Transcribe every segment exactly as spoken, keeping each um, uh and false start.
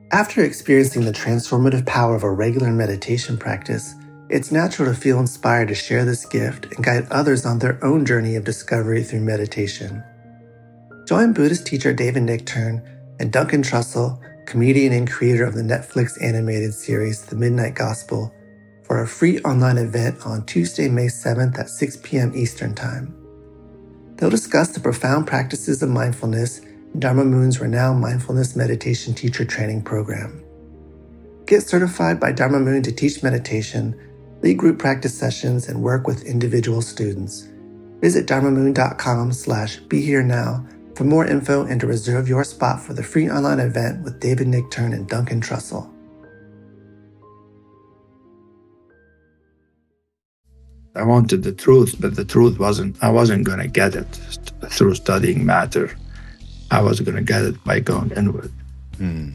After experiencing the transformative power of a regular meditation practice, it's natural to feel inspired to share this gift and guide others on their own journey of discovery through meditation. Join Buddhist teacher David Nichtern and Duncan Trussell, comedian and creator of the Netflix animated series The Midnight Gospel, for a free online event on Tuesday, May seventh at six p.m. Eastern Time. They'll discuss the profound practices of mindfulness in Dharma Moon's renowned mindfulness meditation teacher training program. Get certified by Dharma Moon to teach meditation, lead group practice sessions, and work with individual students. Visit dharmamoon.com slash be here now for more info and to reserve your spot for the free online event with David Nichtern and Duncan Trussell. I wanted the truth, but the truth wasn't, I wasn't going to get it through studying matter. I was going to get it by going inward. Hmm.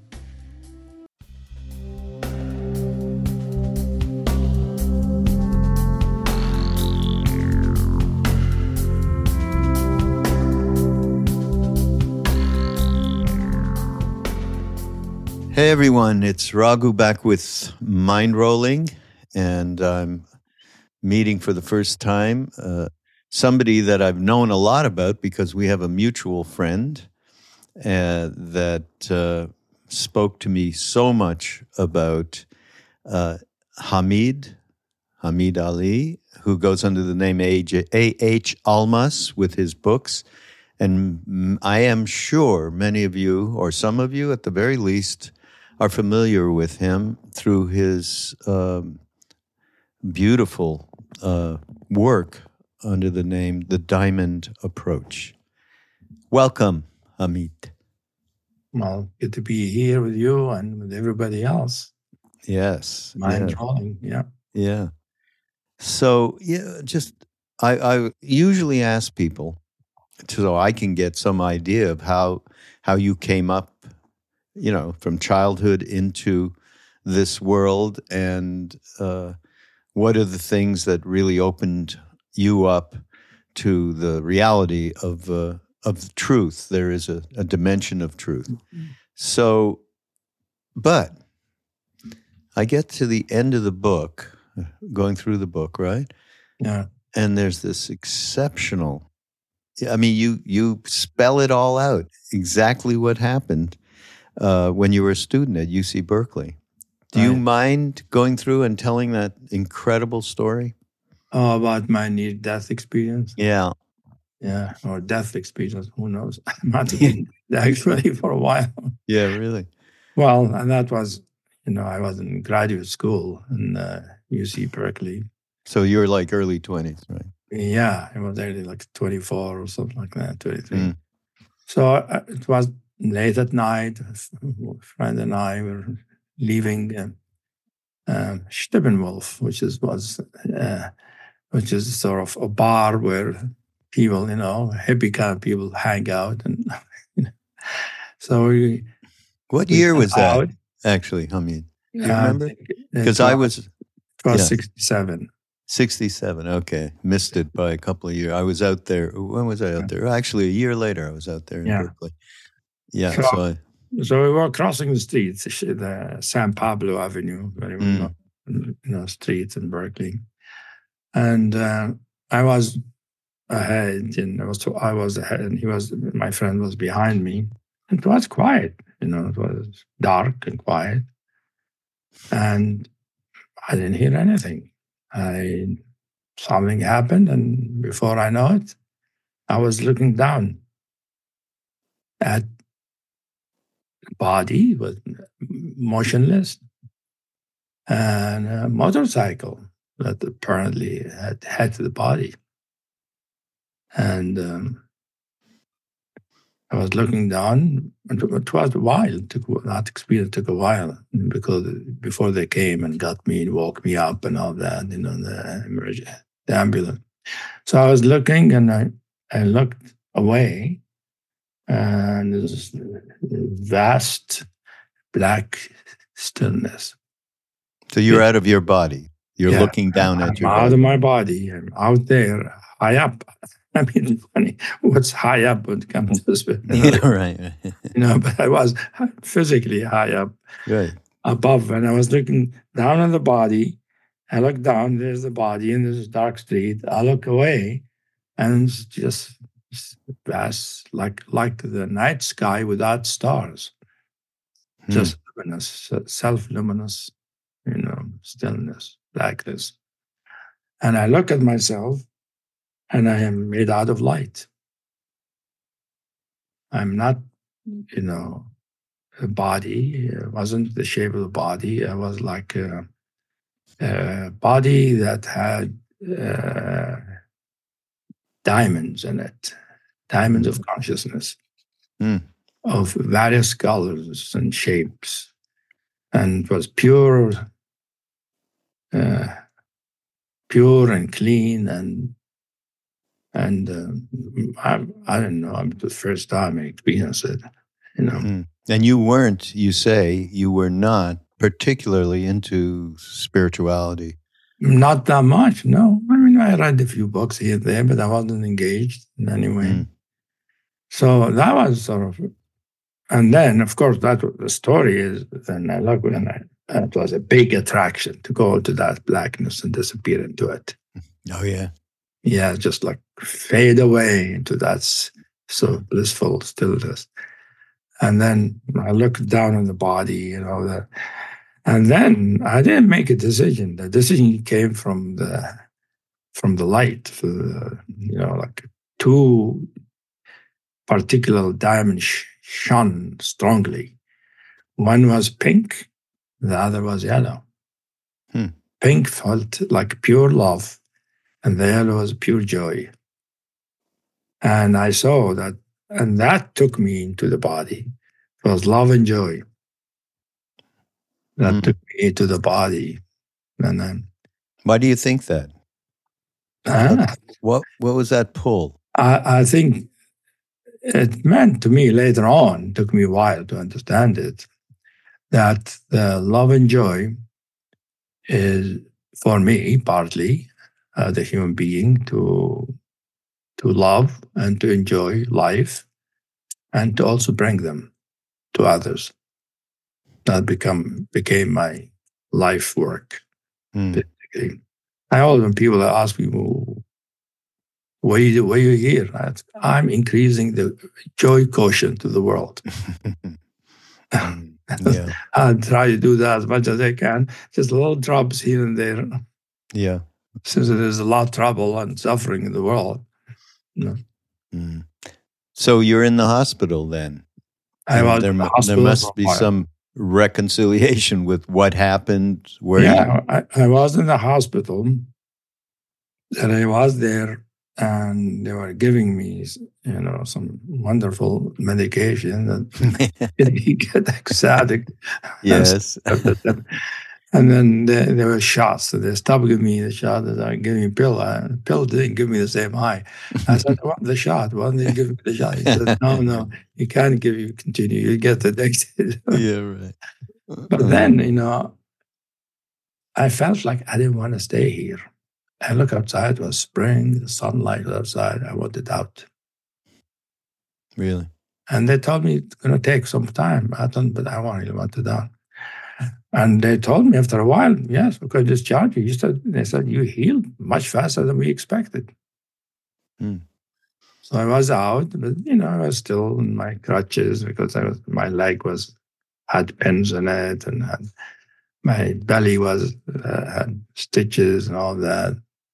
Hey everyone, it's Raghu back with Mind Rolling, and I'm meeting for the first time uh, somebody that I've known a lot about because we have a mutual friend uh, that uh, spoke to me so much about uh, Hamid, Hamid Ali, who goes under the name A H Almas with his books. And I am sure many of you, or some of you at the very least, are familiar with him through his um, beautiful uh, work under the name The Diamond Approach. Welcome, Hamid. Well, good to be here with you and with everybody else. Yes. Mind yeah. rolling, yeah. Yeah. So, yeah, just, I, I usually ask people so I can get some idea of how how you came up, you know, from childhood into this world, and uh, what are the things that really opened you up to the reality of uh, of the truth. There is a, a dimension of truth. Mm-hmm. So, but I get to the end of the book, going through the book, right? Yeah. And there's this exceptional, I mean, you you spell it all out, exactly what happened uh, when you were a student at U C Berkeley. Do you Right. mind going through and telling that incredible story? Oh, about my near-death experience? Yeah. Yeah, or death experience, who knows? Not even actually for a while. Yeah, really? Well, and that was, you know, I was in graduate school in uh, U C Berkeley. So you were like early twenties, right? Yeah, I was actually like twenty-four or something like that, twenty-three. Mm. So uh, it was late at night. A friend and I were leaving uh, uh, Steppenwolf, which is was uh, which is sort of a bar where people, you know, hippie kind of people hang out. And you know. So we. What we year was that, out. actually, Hamid? Do you Uh, remember? Because I was... It was yeah. sixty-seven. sixty-seven, okay. Missed it by a couple of years. I was out there. When was I out there? Actually, a year later, I was out there in Yeah. Berkeley. Yeah, So, so I... So we were crossing the streets, the San Pablo Avenue, very well known, you know, streets in Berkeley. And uh, I was ahead, and I was I was ahead, and he was my friend was behind me. It was quiet, you know, it was dark and quiet, and I didn't hear anything. I something happened, and before I know it, I was looking down at the body, was motionless, and a motorcycle that apparently had hit the body. And um, I was looking down, and it was a while. It took, that experience took a while, because before they came and got me and woke me up and all that, you know, the emergency, the ambulance. So I was looking, and I, I looked away, and there's vast black stillness. So you're out of your body. You're Yeah, looking down I'm at your out body. of my body. I'm out there, high up. I mean, funny, what's high up when it comes to spirituality? Yeah, right. You know, but I was physically high up, Right. above, and I was looking down on the body. I look down, there's the body, and there's a dark street. I look away, and it's just vast, like like the night sky without stars. Hmm. Just luminous, self-luminous, you know, stillness, blackness. And I look at myself, and I am made out of light. I'm not, you know, a body. It wasn't the shape of the body. I was like a, a body that had uh, diamonds in it, diamonds of consciousness, Mm. of various colors and shapes. And it was pure, uh, pure and clean, and and uh, I, I don't know. I'm the first time I experienced it, you know. Mm. And you weren't, you say, you were not particularly into spirituality. Not that much, no. I mean, I read a few books here and there, but I wasn't engaged in any way. Mm. So that was sort of, and then, of course, that the story is, then I look, and I, it was a big attraction to go into that blackness and disappear into it. Oh, yeah. Yeah, just like fade away into that s- so blissful stillness. And then I looked down on the body, you know, that, and then I didn't make a decision. The decision came from the from the light, for the, you know, like two particular diamonds sh- shone strongly. One was pink, the other was yellow. Hmm. Pink felt like pure love, and the yellow was pure joy. And I saw that, and that took me into the body. It was love and joy that Hmm. took me to the body. And then, Why do you think that? ah, What What was that pull? I, I think it meant to me later on, it took me a while to understand it, that the love and joy is, for me, partly, uh, the human being to to love and to enjoy life, and to also bring them to others. That become became my life work. Hmm. Basically, I always, when people ask me, well, why you why you here? I- I'm increasing the joy quotient to the world. Mm. Yeah. I try to do that as much as I can, just little drops here and there, Yeah. since there's a lot of trouble and suffering in the world. You know, Mm. So you're in the hospital then? I And was there, in the mu- hospital there for must a be while. some reconciliation with what happened. Where you, Yeah, I, I was in the hospital, and I was there, and they were giving me, you know, some wonderful medication that you get ecstatic. yes. And then there, there were shots. So they stopped giving me the shot. They started giving me a pill. Uh, the pill didn't give me the same high. I said, I want the shot. Why didn't they give me the shot? He said, no, no, you can't give you continue. You get the next. Yeah, right. But then, you know, I felt like I didn't want to stay here. I look outside, it was spring, the sunlight was outside. I wanted out. Really? And they told me it's going to take some time. I thought, but I really wanted out. And they told me after a while, yes, we could discharge you. You said, they said, you healed much faster than we expected. Hmm. So I was out, but, you know, I was still in my crutches because I was, my leg was, had pins in it, and had, my belly was, uh, had stitches and all that.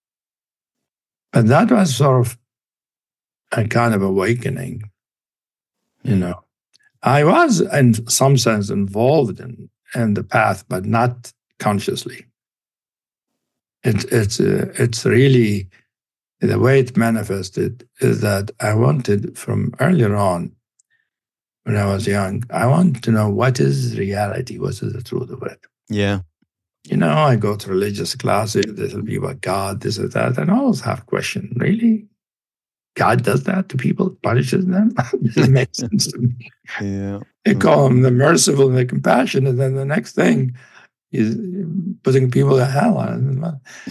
But that was sort of a kind of awakening, you Hmm. know. I was, in some sense, involved in, in the path, but not consciously. It, it's uh, it's really, the way it manifested is that I wanted, from earlier on, when I was young, I wanted to know what is reality, what is the truth of it. Yeah. You know, I go to religious classes, this will be about God, this or that, and I always have questions. Really? God does that to people, punishes them? It makes sense to me. Yeah. They call him the merciful and the compassionate, and then the next thing is putting people in hell. And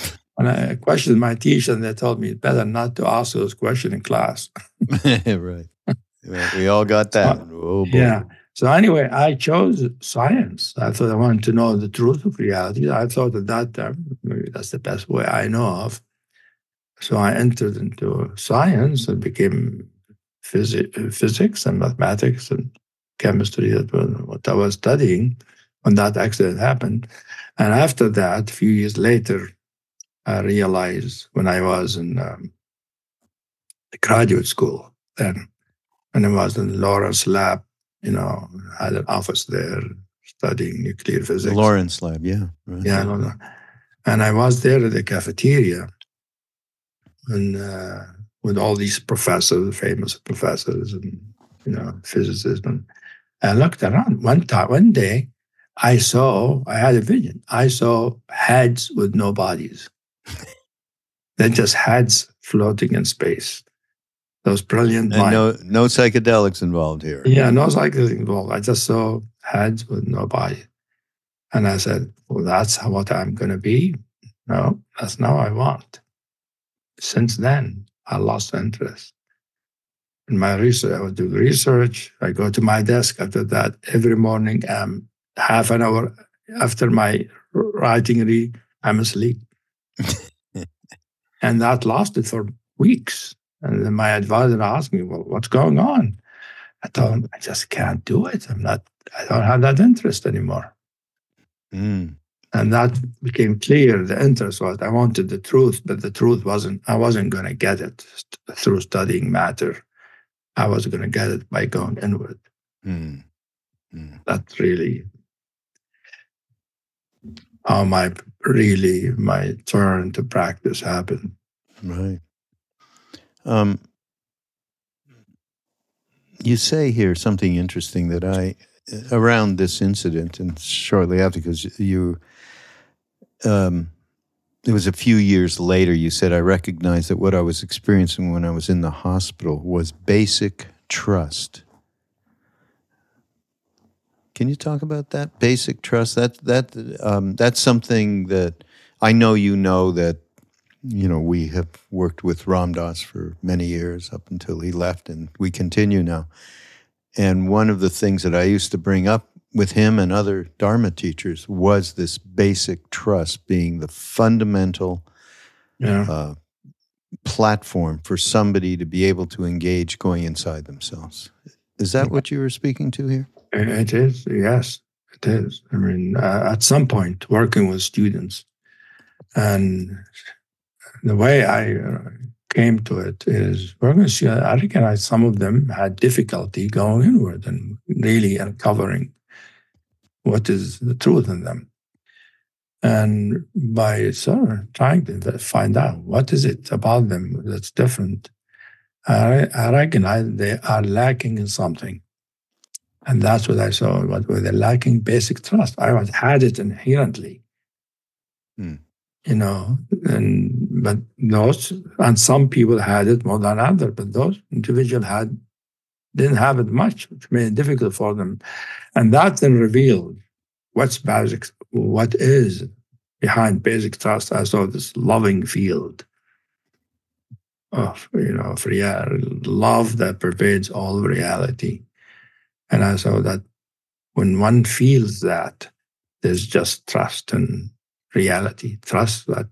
And I questioned my teacher, and they told me better not to ask those questions in class. Right. We all got that. So, oh, boy. Yeah. So anyway, I chose science. I thought I wanted to know the truth of reality. I thought at that time, maybe that's the best way I know of. So I entered into science and became phys- physics and mathematics and chemistry. That was what I was studying when that accident happened. And after that, a few years later, I realized when I was in um, graduate school then, and I was in Lawrence Lab, you know, had an office there studying nuclear physics. The Lawrence Lab, yeah. Right. Yeah, no, no. And I was there at the cafeteria and uh, with all these professors, famous professors and, you know, physicists. And I looked around. One time, one day, I saw, I had a vision. I saw heads with no bodies. They're just heads floating in space. Those brilliant And minds. no, no psychedelics involved here. Yeah, no psychedelics involved. I just saw heads with no body. And I said, well, that's what I'm going to be? No, that's not what I want. Since then, I lost interest. In my research, I would do research. I go to my desk after that every morning. Um, half an hour after my writing, read, I'm asleep. And that lasted for weeks. And then my advisor asked me, well, what's going on? I told him, I just can't do it. I'm not, I don't have that interest anymore. Mm. And that became clear. The interest was, I wanted the truth, but the truth wasn't, I wasn't going to get it through studying matter. I was going to get it by going inward. Mm. Mm. That's really how my, really, my turn to practice happened. Right. Um, you say here something interesting that I, around this incident and shortly after, because you, um, it was a few years later, you said, I recognized that what I was experiencing when I was in the hospital was basic trust. Can you talk about that? Basic trust? That, that, um, that's something that I know you know that, you know, we have worked with Ram Dass for many years up until he left, and we continue now. And one of the things that I used to bring up with him and other Dharma teachers was this basic trust being the fundamental Yeah. uh, platform for somebody to be able to engage going inside themselves. Is that what you were speaking to here? It is, yes, it is. I mean, uh, at some point, working with students, and the way I uh, came to it is, working with students, I recognized some of them had difficulty going inward and really uncovering what is the truth in them. And by sort of trying to find out what is it about them that's different, I, I recognize they are lacking in something. And that's what I saw, what were they lacking? Basic trust. I had it inherently, Hmm. you know, and but those, and some people had it more than others, but those individuals had, didn't have it much, which made it difficult for them. And that then revealed what's basic, what is behind basic trust. I saw this loving field of, you know, of real, love that pervades all reality. And I saw that when one feels that, there's just trust in reality, trust that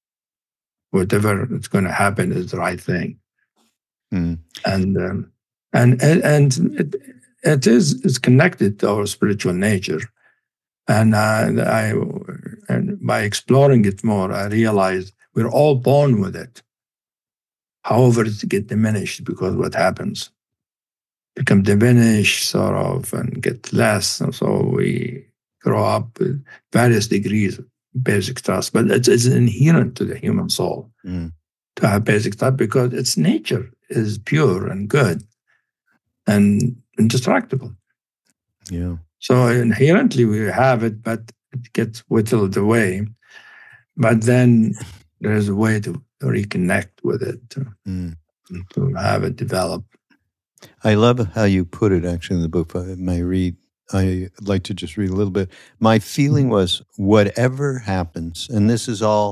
whatever is going to happen is the right thing. Mm. And um, and and it, it is it's connected to our spiritual nature. And uh, I, and by exploring it more, I realized we're all born with it. However, it gets diminished because what happens? Become diminished, sort of, and get less. And so we grow up with various degrees of basic trust. But it's, it's inherent to the human soul Mm. to have basic trust because its nature is pure and good and indestructible. Yeah. So inherently we have it, but it gets whittled away. But then there's a way to reconnect with it, to, Mm. to have it develop. I love how you put it, actually, in the book. I may read, I'd like to just read a little bit. My feeling was, whatever happens, and this is all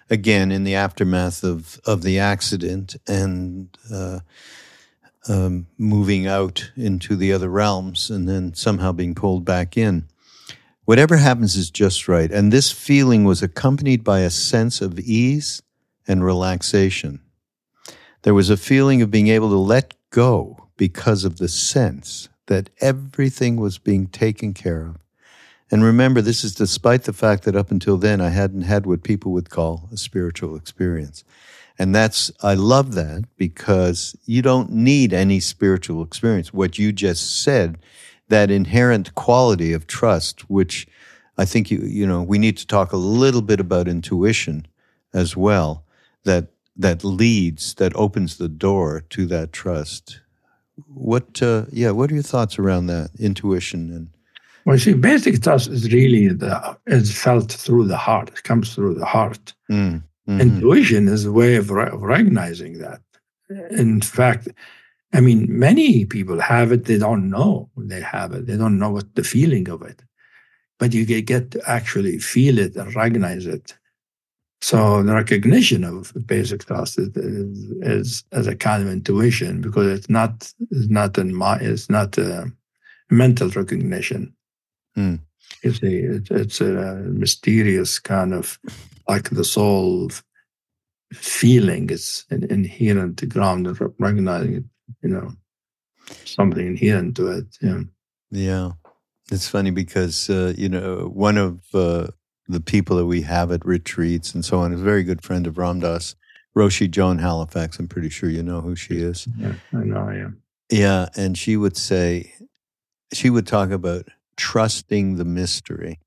again, in the aftermath of, of the accident and uh, um, moving out into the other realms and then somehow being pulled back in. Whatever happens is just right. And this feeling was accompanied by a sense of ease and relaxation. There was a feeling of being able to let go because of the sense that everything was being taken care of. And remember, this is despite the fact that up until then I hadn't had what people would call a spiritual experience. And that's, I love that, because you don't need any spiritual experience. What you just said, that inherent quality of trust, which I think, you you know, we need to talk a little bit about intuition as well, that that leads, that opens the door to that trust. What, uh, yeah, what are your thoughts around that, intuition? And Well, see, basic trust is really, the, is felt through the heart. It comes through the heart. Mm, mm-hmm. Intuition is a way of, re- of recognizing that. In fact, I mean, many people have it, they don't know they have it. They don't know what the feeling of it. But you get, get to actually feel it and recognize it. So the recognition of basic trust is, is, is as a kind of intuition, because it's not, it's not, in my, it's not a mental recognition. Mm. You see, it, it's a mysterious kind of, like the soul feeling. It's an inherent ground of recognizing it, you know, something inherent to it. Yeah. Yeah. It's funny because, uh, you know, one of uh, the people that we have at retreats and so on is a very good friend of Ram Dass, Roshi Joan Halifax. I'm pretty sure you know who she is. Yeah, I know, yeah. Yeah, and she would say, she would talk about trusting the mystery.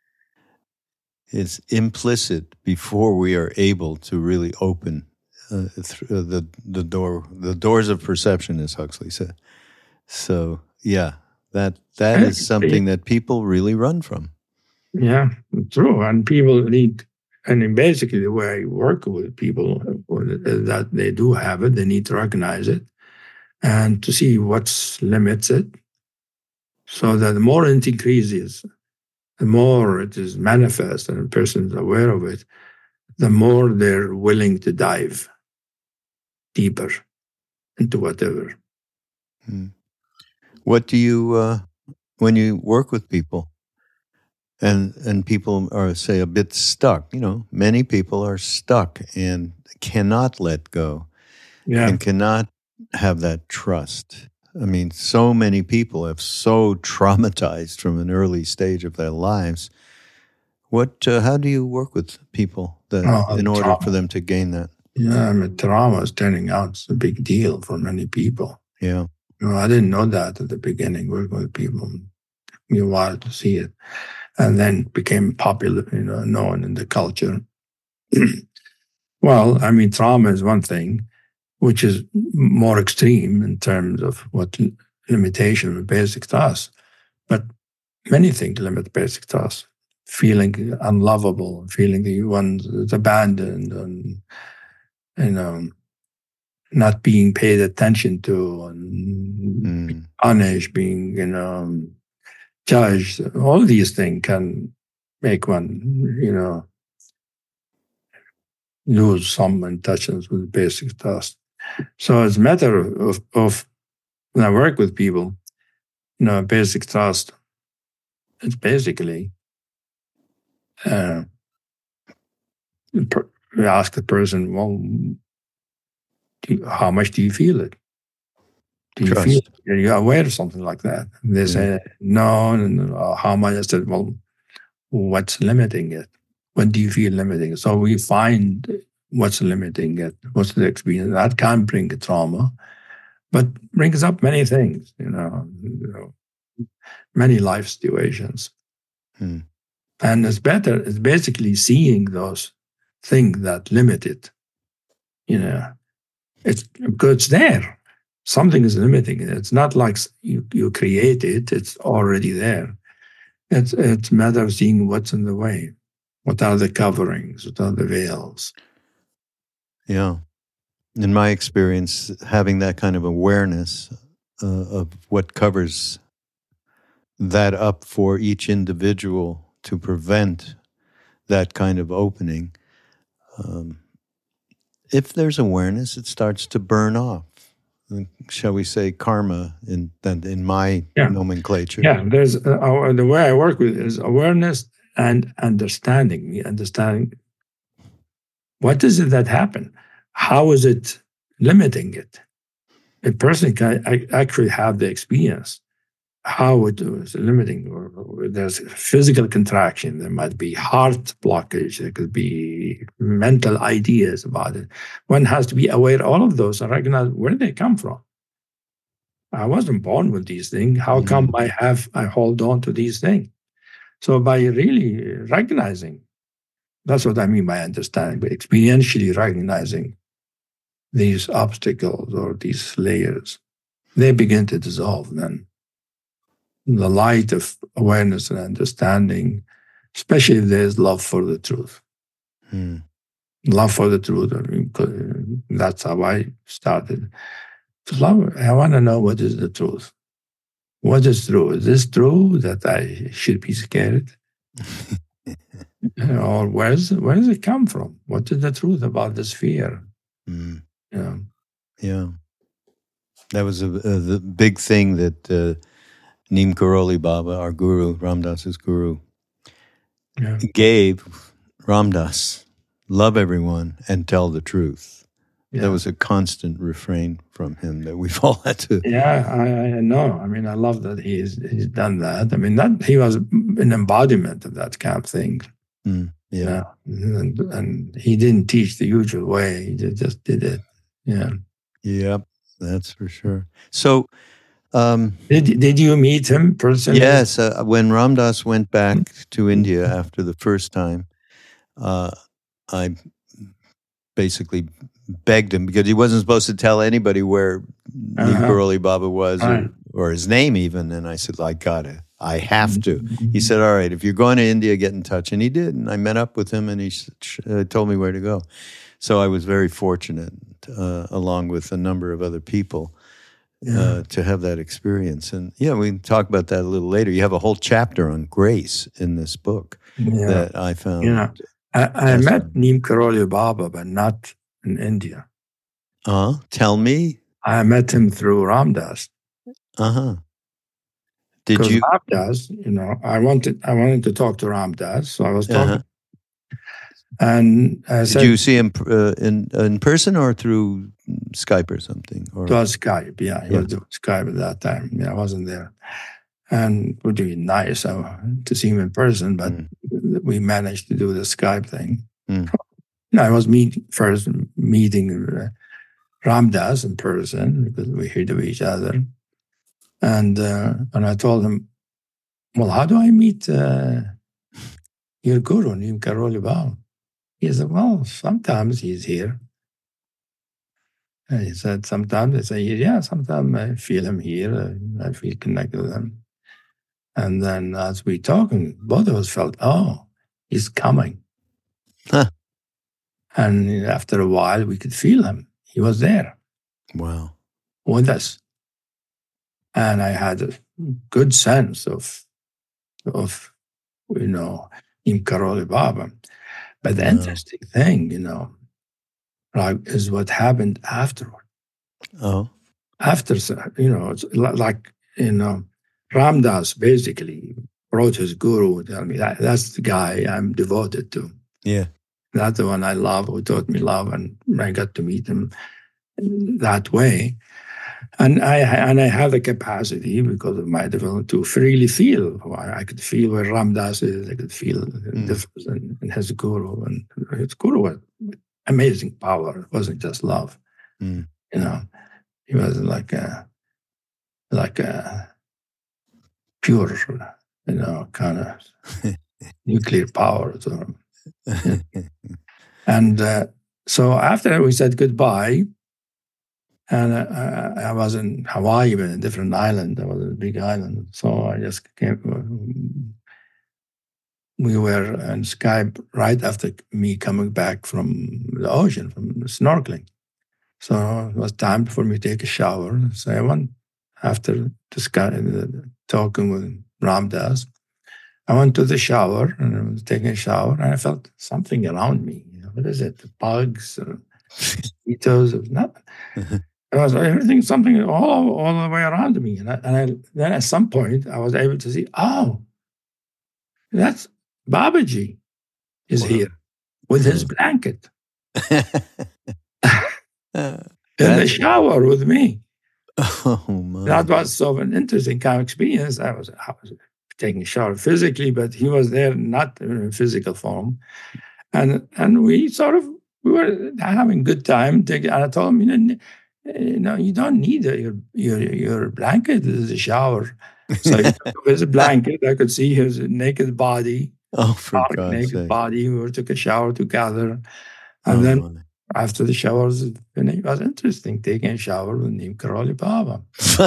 It's implicit before we are able to really open uh, th- uh, the the door, the doors of perception, as Huxley said. So, yeah, that that is something that people really run from. Yeah, true. And people need, and basically the way I work with people, that they do have it, they need to recognize it and to see what limits it, so that the more it increases, the more it is manifest and a person is aware of it, the more they're willing to dive deeper into whatever. Hmm. What do you, uh, when you work with people, and and people are, say, a bit stuck, you know, many people are stuck and cannot let go, Yeah. and cannot have that trust. I mean, so many people have so traumatized from an early stage of their lives. What? Uh, how do you work with people that, Oh, in order trauma. for them to gain that? Yeah, I mean, trauma is turning out it's a big deal for many people. Yeah. You know, I didn't know that at the beginning, working with people. It took me a while to see it. And then it became popular, you know, known in the culture. Well, I mean, trauma is one thing, which is more extreme in terms of what limitation of basic tasks. But many things limit basic tasks. Feeling unlovable, feeling the one is abandoned, and, you know, not being paid attention to, and Mm. being punished, being, you know, judged. All these things can make one, you know, lose some intentions with basic tasks. So it's a matter of, of when I work with people, you know, basic task, it's basically, uh, we ask the person, well, do you, how much do you feel it? Do you Trust. feel it? Are you aware of something like that? And they Yeah. say, no, and uh, how much? I said, well, what's limiting it? What do you feel limiting it? So we find what's limiting it, what's the experience. That can bring a trauma, but brings up many things, you know, you know many life situations. Hmm. And it's better, it's basically seeing those things that limit it. You know, it's because it's there. Something is limiting it. It's not like you, you create it, it's already there. It's, it's a matter of seeing what's in the way. What are the coverings? What are the veils? Yeah. In my experience, having that kind of awareness uh, of what covers that up for each individual to prevent that kind of opening um, if there's awareness, it starts to burn off. Shall we say karma in in my yeah. nomenclature? Yeah, there's uh, the way I work with is awareness and understanding. Understanding what is it that happened? How is it limiting it? A person can actually have the experience how it was limiting. Or, or there's physical contraction. There might be heart blockage. There could be mental ideas about it. One has to be aware of all of those and recognize where they come from. I wasn't born with these things. How mm-hmm. come I have I hold on to these things? So by really recognizing, that's what I mean by understanding, but experientially recognizing these obstacles or these layers, they begin to dissolve then. The light of awareness and understanding, especially if there's love for the truth. Hmm. Love for the truth. I mean, that's how I started. Love, I want to know what is the truth. What is true? Is this true that I should be scared? Or where's where does it come from? What is the truth about this fear? Mm. Yeah, yeah. That was a, a the big thing that uh, Neem Karoli Baba, our guru, Ram Dass's guru, yeah. gave Ram Dass: love everyone and tell the truth. Yeah. That was a constant refrain from him that we've all had to. Yeah, I, I know. I mean, I love that he's he's done that. I mean, that he was an embodiment of that kind of thing. Mm, yeah, yeah. And, and he didn't teach the usual way. He just did it. Yeah. Yep, that's for sure. So, um, did did you meet him personally? Yes, uh, when Ram Dass went back to India after the first time, uh, I basically begged him because he wasn't supposed to tell anybody where uh-huh. Neem Karoli Baba was right. or, or his name even. And I said, I gotta, I have to. Mm-hmm. He said, all right, if you're going to India, get in touch. And he did. And I met up with him and he uh, told me where to go. So I was very fortunate, uh, along with a number of other people, yeah. uh, to have that experience. And yeah, we can talk about that a little later. You have a whole chapter on grace in this book yeah. that I found. Yeah. I, I met Neem Karoli Baba, but not in India. Uh, tell me. I met him through Ram Dass. Uh-huh. Did you? Ram Dass, you know, I wanted I wanted to talk to Ram Dass, so I was talking. Uh-huh. And I Did said, you see him uh, in in person or through Skype or something? Or? It was Skype, yeah. He yeah. was doing Skype at that time. Yeah, I wasn't there. And it would be nice uh, to see him in person, but mm. we managed to do the Skype thing. Mm. I was meet, first meeting uh, Ram Dass in person because we heard of each other. And uh, and I told him, well, how do I meet uh, your guru, Neem Karoli Baba? He said, well, sometimes he's here. And he said, sometimes I say, yeah, sometimes I feel him here. I feel connected with him. And then as we talking, both of us felt, oh, he's coming. Huh. And after a while, we could feel him. He was there. Wow. With us. And I had a good sense of, of you know, Neem Karoli Baba. But the wow. interesting thing, you know, like, is what happened afterward. Oh. After, you know, it's like, you know, Ram Dass basically brought his guru to tell me that that's the guy I'm devoted to. Yeah. That's the one I love, who taught me love, and I got to meet him that way. And I and I have the capacity, because of my development, to freely feel. I could feel where Ram Dass is. I could feel the mm. difference in, in his guru. And his guru was amazing power. It wasn't just love. Mm. You know, he was like a, like a pure, you know, kind of nuclear power to him. And uh, so after we said goodbye, and uh, I was in Hawaii, but a different island. That was a big island. So I just came. We were on Skype right after me coming back from the ocean, from snorkeling. So it was time for me to take a shower. So I went after the talking with Ram Dass. I went to the shower and I was taking a shower, and I felt something around me. You know, what is it? The bugs, or mosquitoes, or nothing. It was everything, something all all the way around me, and I, and I, then at some point I was able to see, oh, that's Babaji is Wow. here with his blanket Uh, in the shower with me. Oh my! That was sort of an interesting kind of experience. I was, I was taking a shower physically, but he was there not in physical form. And and we sort of, we were having a good time. And I told him, you know, you, know, you don't need a, your, your your blanket is a shower. So he took his blanket. I could see his naked body, Oh, for dark God's naked sake! body. We took a shower together. And Oh, then my. after the showers, it was interesting taking a shower with Neem Karoli Baba.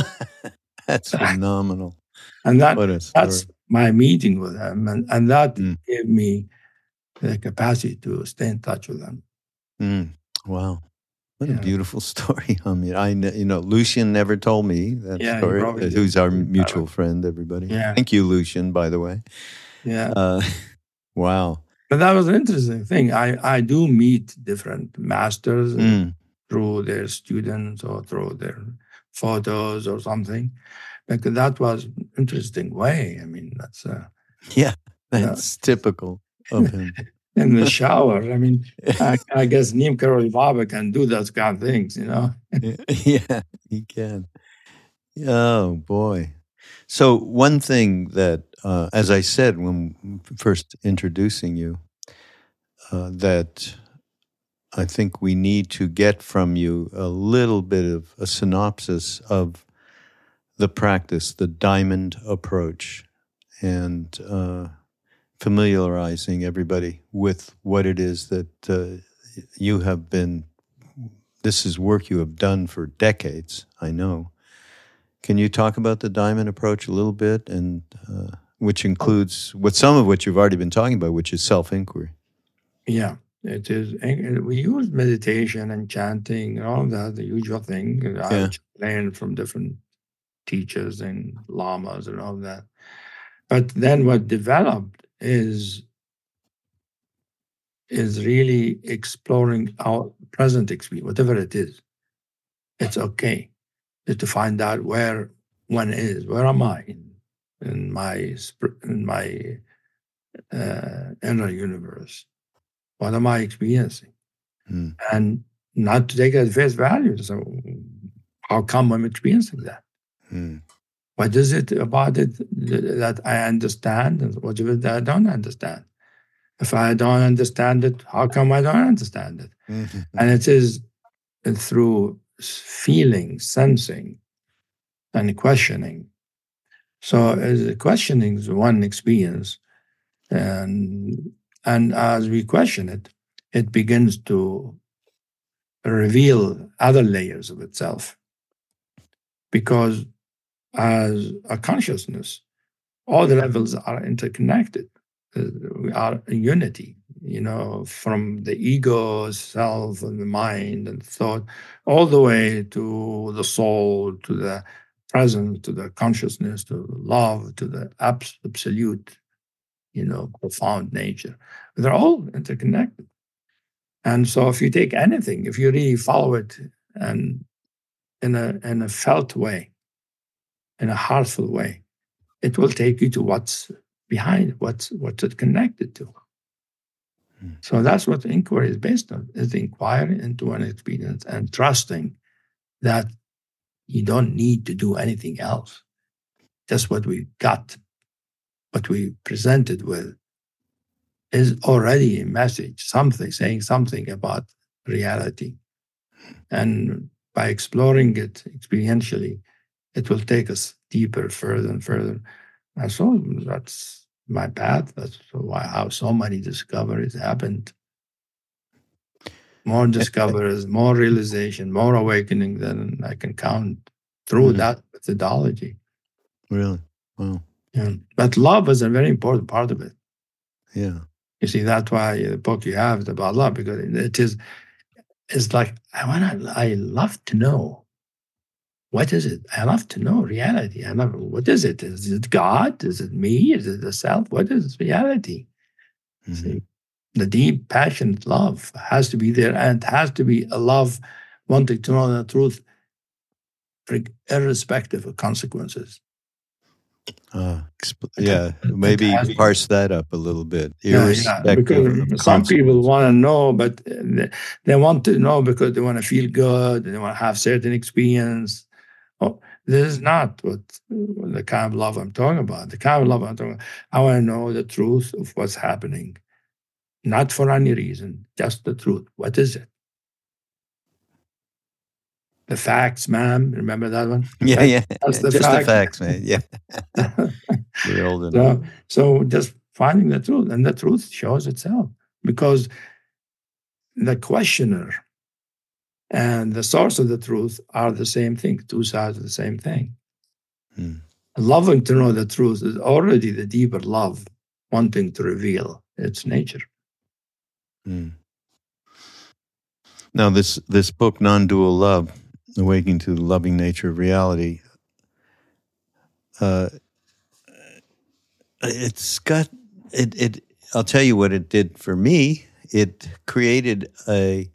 That's phenomenal. And that What a story. that's my meeting with him. And, and that Mm. gave me the capacity to stay in touch with him. Mm. Wow. What Yeah. a beautiful story. I mean, I kn- you know, Lucian never told me that Yeah, he story. probably uh, Who's our didn't. mutual friend, everybody. Yeah. Thank you, Lucian, by the way. Yeah. Uh, wow. But that was an interesting thing. I, I do meet different masters Mm. through their students or through their photos or something. Like that was an interesting way. I mean, that's uh, Yeah, that's typical of him. in the shower. I mean, I, I guess Neem Karoli Baba can do those kind of things, you know? Yeah, he can. Oh, boy. So one thing that, uh, as I said when first introducing you, uh, that I think we need to get from you a little bit of a synopsis of the practice, the diamond approach, and uh, familiarizing everybody with what it is that uh, you have been, this is work you have done for decades, I know. Can you talk about the diamond approach a little bit, and uh, which includes what some of what you've already been talking about, which is self-inquiry? Yeah, it is. We use meditation and chanting and all of that, the usual thing. I Yeah. learned from different teachers and lamas and all of that. But then what developed is is really exploring our present experience, whatever it is. It's okay. Is to find out where one is. Where am I in, in my sp- in my uh, inner universe? What am I experiencing? Mm. And not to take it at face value. So, how come I'm experiencing that? Mm. What is it about it that I understand, and what is it that I don't understand? If I don't understand it, how come I don't understand it? Mm-hmm. And it is through feeling, sensing, and questioning. So as questioning is one experience, and and as we question it, it begins to reveal other layers of itself. Because as a consciousness, all the levels are interconnected. We are a unity, you know, from the ego, self, and the mind and thought, all the way to the soul, to the presence, to the consciousness, to the love, to the abs- absolute, you know, profound nature. They're all interconnected. And so if you take anything, if you really follow it and in a in a felt way, in a heartful way, it will take you to what's behind, what's what's it connected to. Hmm. So that's what inquiry is based on, is the inquiry into an experience and trusting that you don't need to do anything else. Just what we got, what we presented with, is already a message, something, saying something about reality. And by exploring it experientially, it will take us deeper, further and further. And so that's my path. That's why how so many discoveries happened. More discoveries, more realization, more awakening than I can count through mm-hmm. that methodology. Really? Wow. Yeah. But love is a very important part of it. Yeah. You see, that's why the book you have is about love, because it is, it's like, I want to, I love to know. What is it? I love to know reality. I love, what is it? Is it God? Is it me? Is it the self? What is reality? Mm-hmm. See? The deep, passionate love has to be there, and it has to be a love wanting to know the truth, irrespective of consequences. Uh, exp- yeah, maybe parse that up a little bit. Yeah, yeah, because some people want to know, but they, they want to know because they want to feel good, they want to have certain experience. Oh, this is not what the kind of love I'm talking about. The kind of love I'm talking about, I want to know the truth of what's happening, not for any reason, just the truth. What is it? The facts, ma'am. Remember that one? Yeah, That's, yeah. That's the just fact. the facts, man. Yeah. We're old enough. So, so just finding the truth, and the truth shows itself, because the questioner and the source of the truth are the same thing, two sides of the same thing. Hmm. Loving to know the truth is already the deeper love, wanting to reveal its nature. Hmm. Now, this this book, Non-Dual Love, Awakening to the Loving Nature of Reality, uh, it's got, it, it, I'll tell you what it did for me. It created a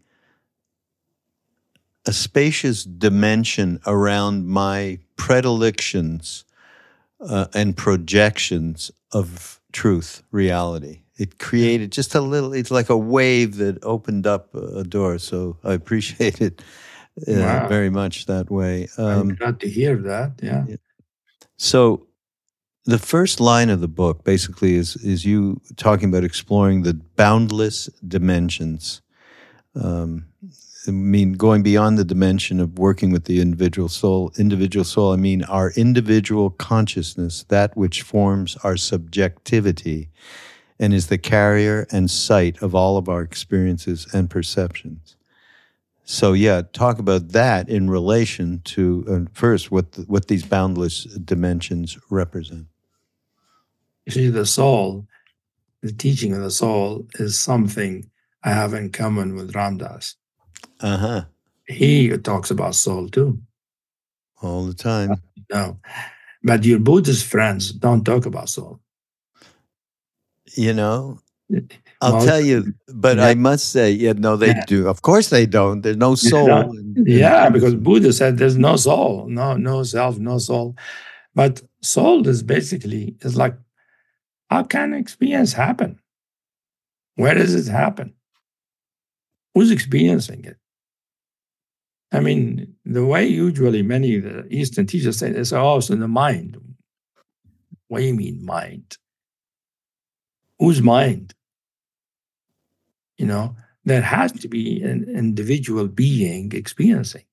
a spacious dimension around my predilections uh, and projections of truth, reality. It created just a little, it's like a wave that opened up a door. So I appreciate it uh, wow. very much that way. Um, I'm glad to hear that, yeah. yeah. So the first line of the book basically is, is you talking about exploring the boundless dimensions. Um, I mean, going beyond the dimension of working with the individual soul, individual soul, I mean, our individual consciousness, that which forms our subjectivity and is the carrier and site of all of our experiences and perceptions. So, yeah, talk about that in relation to, uh, first, what the, what these boundless dimensions represent. You see, the soul, the teaching of the soul is something I have in common with Ram Dass. Uh-huh. He talks about soul too. All the time. No. But your Buddhist friends don't talk about soul. You know, I'll well, tell you, but yeah. I must say, yeah, no, they yeah. do. Of course they don't. There's no soul. No. In, yeah, in because Buddha said there's no soul, no, no self, no soul. But soul is basically, is like, how can experience happen? Where does it happen? Who's experiencing it? I mean, the way usually many of the Eastern teachers say this, oh, it's in the mind. What do you mean mind? Whose mind? You know, there has to be an individual being experiencing.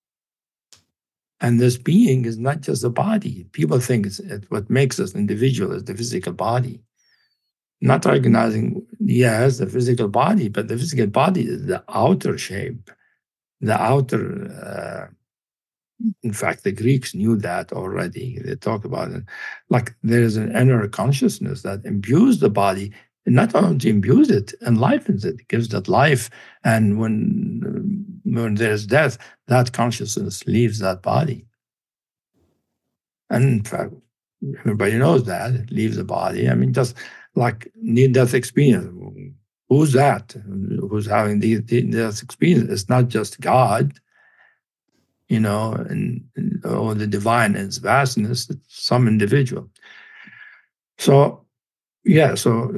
And this being is not just the body. People think it's, it's what makes us individual is the physical body. Not recognizing, yes, the physical body, but the physical body is the outer shape, the outer, uh, in fact, the Greeks knew that already. They talk about it. Like there is an inner consciousness that imbues the body. And not only imbues it, enlivens it, gives it life. And when, when there's death, that consciousness leaves that body. And in fact, everybody knows that. It leaves the body. I mean, just like near-death experience. Who's that? Who's having the near-death experience? It's not just God, you know, and, and or the divine in its vastness. It's some individual. So, yeah. So,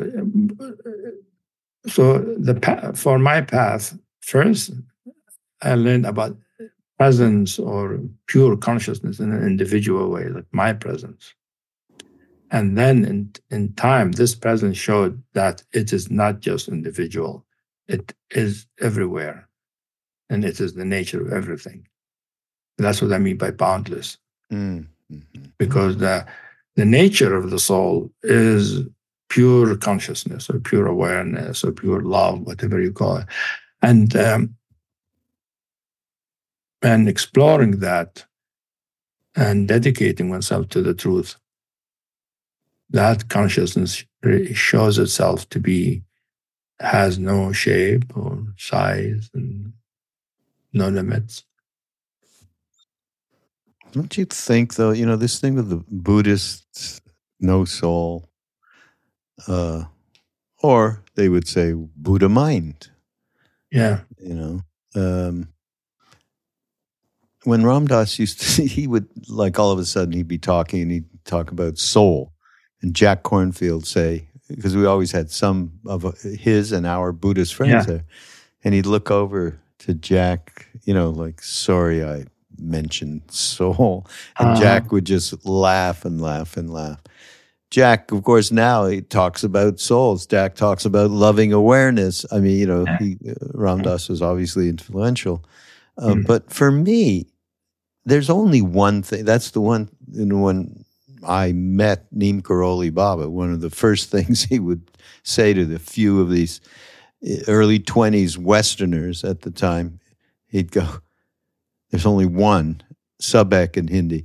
so the path, for my path, first I learned about presence or pure consciousness in an individual way, like my presence. And then in, in time, this presence showed that it is not just individual. It is everywhere. And it is the nature of everything. That's what I mean by boundless. Mm-hmm. Because the, the nature of the soul is pure consciousness or pure awareness or pure love, whatever you call it. And, um, and exploring that and dedicating oneself to the truth, that consciousness shows itself to be, has no shape or size and no limits. Don't you think, though, you know, this thing with the Buddhists, no soul, uh, or they would say Buddha mind. Yeah. You know, um, when Ram Dass used to, he would, like, all of a sudden he'd be talking and he'd talk about soul. And Jack Cornfield say, because we always had some of his and our Buddhist friends Yeah. there. And he'd look over to Jack, you know, like, sorry, I mentioned soul. And Uh-huh. Jack would just laugh and laugh and laugh. Jack, of course, now he talks about souls. Jack talks about loving awareness. I mean, you know, he, uh, Ram Dass was obviously influential. Uh, Mm. But for me, there's only one thing. That's the one, you know, when I met Neem Karoli Baba, one of the first things he would say to the few of these early twenties Westerners at the time, he'd go, there's only one, Sabek in Hindi,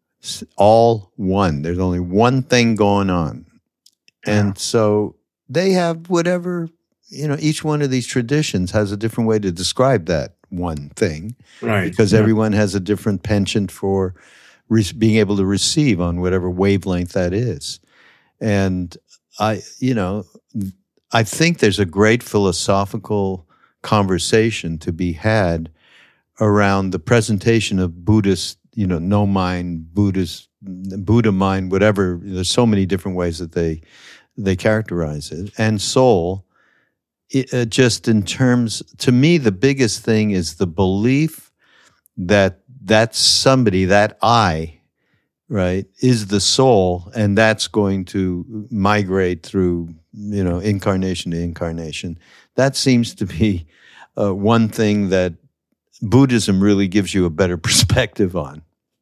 all one. There's only one thing going on. Yeah. And so they have whatever, you know, each one of these traditions has a different way to describe that one thing, Right. because Yeah. everyone has a different penchant for re- being able to receive on whatever wavelength that is. And I, you know, I think there's a great philosophical conversation to be had around the presentation of Buddhist, you know, no mind, Buddhist, Buddha mind, whatever. There's so many different ways that they they characterize it. And soul, it, uh, just in terms, to me, the biggest thing is the belief that that somebody, that I, right, is the soul, and that's going to migrate through, you know, incarnation to incarnation. That seems to be uh, one thing that Buddhism really gives you a better perspective on.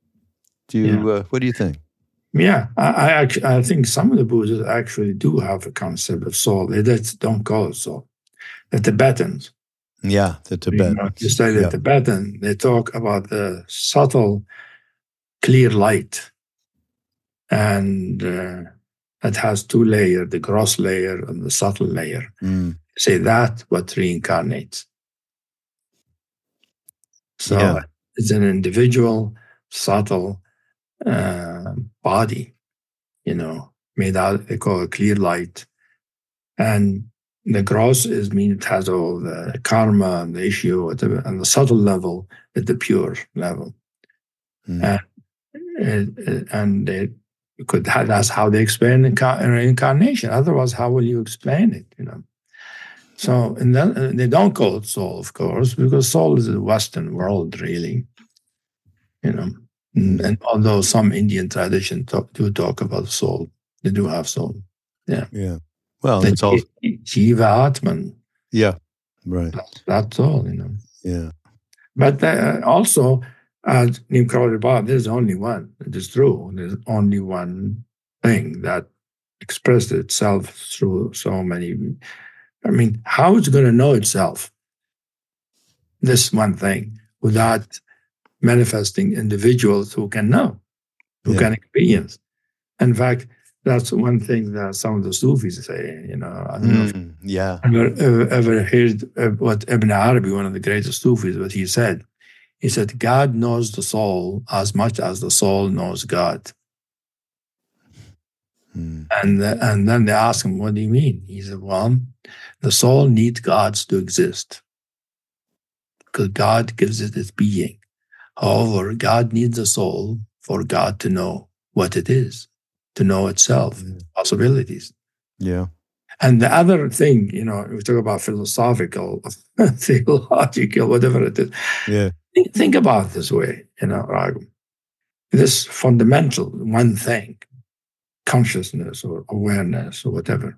Do you? Yeah. Uh, what do you think? Yeah, I I, act- I think some of the Buddhists actually do have a concept of soul. They just don't call it soul. The Tibetans, Yeah, the you know, Tibetans. you study the Yeah. Tibetan, they talk about the subtle, clear light, and uh, it has two layers: the gross layer and the subtle layer. Mm. Say that what reincarnates. So Yeah. it's an individual, subtle uh, body, you know, made out, they call it clear light. And the gross is mean it has all the karma and the issue, whatever, and the subtle level is the pure level. Mm. And it, and it could have, that's how they explain incar- reincarnation. Otherwise, how will you explain it? You know. So, and then they don't call it soul, of course, because soul is a Western world, really. You know, and, Mm. and although some Indian tradition talk, do talk about soul, they do have soul. Yeah, Yeah. Well, the it's all. Jiva Atman. Yeah. Right. That's, that's all, you know. Yeah. But uh, also, as Neem Karoli Baba, there's only one. It is true. There's only one thing that expressed itself through so many. I mean, how it's going to know itself, this one thing, without manifesting individuals who can know, who Yeah. can experience. In fact, that's one thing that some of the Sufis say. You know, I don't know if Mm. Yeah. ever, ever, ever heard uh, what Ibn Arabi, one of the greatest Sufis, what he said. He said, God knows the soul as much as the soul knows God. Mm. And, uh, and then they ask him, what do you mean? He said, well, the soul needs gods to exist because God gives it its being. However, God needs a soul for God to know what it is, to know itself, Mm. possibilities. Yeah. And the other thing, you know, we talk about philosophical, theological, whatever it is. Yeah. Think, think about it this way, you know, Raghu. This fundamental one thing, consciousness or awareness or whatever.